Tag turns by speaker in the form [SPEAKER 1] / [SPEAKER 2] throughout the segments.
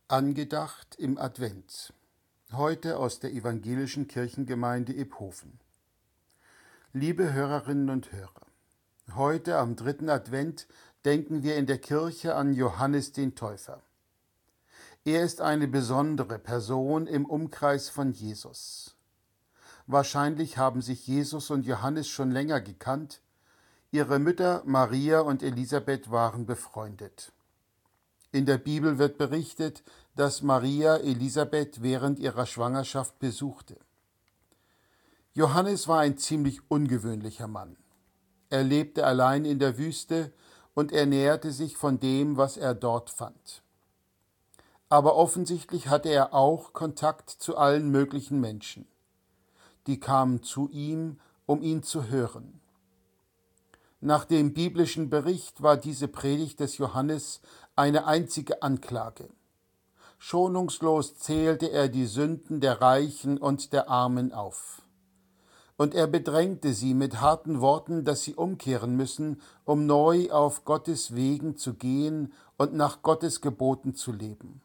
[SPEAKER 1] Angedacht im Advent. Heute aus der evangelischen Kirchengemeinde Iphofen. Liebe Hörerinnen und Hörer, heute am 3. Advent denken wir in der Kirche an Johannes den Täufer. Er ist eine besondere Person im Umkreis von Jesus. Wahrscheinlich haben sich Jesus und Johannes schon länger gekannt. Ihre Mütter Maria und Elisabeth waren befreundet. In der Bibel wird berichtet, dass Maria Elisabeth während ihrer Schwangerschaft besuchte. Johannes war ein ziemlich ungewöhnlicher Mann. Er lebte allein in der Wüste und ernährte sich von dem, was er dort fand. Aber offensichtlich hatte er auch Kontakt zu allen möglichen Menschen. Die kamen zu ihm, um ihn zu hören. Nach dem biblischen Bericht war diese Predigt des Johannes eine einzige Anklage. Schonungslos zählte er die Sünden der Reichen und der Armen auf. Und er bedrängte sie mit harten Worten, dass sie umkehren müssen, um neu auf Gottes Wegen zu gehen und nach Gottes Geboten zu leben.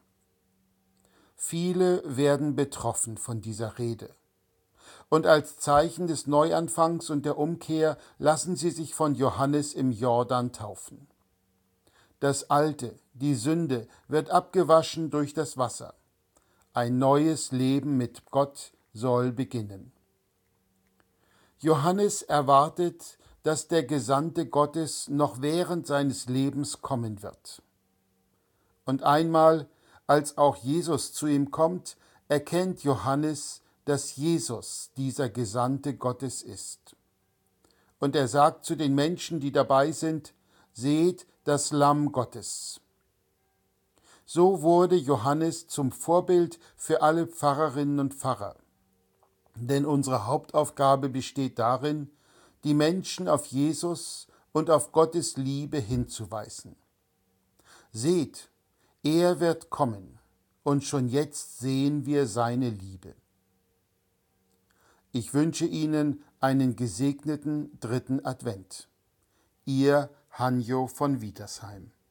[SPEAKER 1] Viele werden betroffen von dieser Rede. Und als Zeichen des Neuanfangs und der Umkehr lassen sie sich von Johannes im Jordan taufen. Das Alte, die Sünde, wird abgewaschen durch das Wasser. Ein neues Leben mit Gott soll beginnen. Johannes erwartet, dass der Gesandte Gottes noch während seines Lebens kommen wird. Und einmal, als auch Jesus zu ihm kommt, erkennt Johannes, dass Jesus dieser Gesandte Gottes ist. Und er sagt zu den Menschen, die dabei sind: Seht das Lamm Gottes. So wurde Johannes zum Vorbild für alle Pfarrerinnen und Pfarrer. Denn unsere Hauptaufgabe besteht darin, die Menschen auf Jesus und auf Gottes Liebe hinzuweisen. Seht, er wird kommen, und schon jetzt sehen wir seine Liebe. Ich wünsche Ihnen einen gesegneten 3. Advent. Ihr Hanjo von Wietersheim.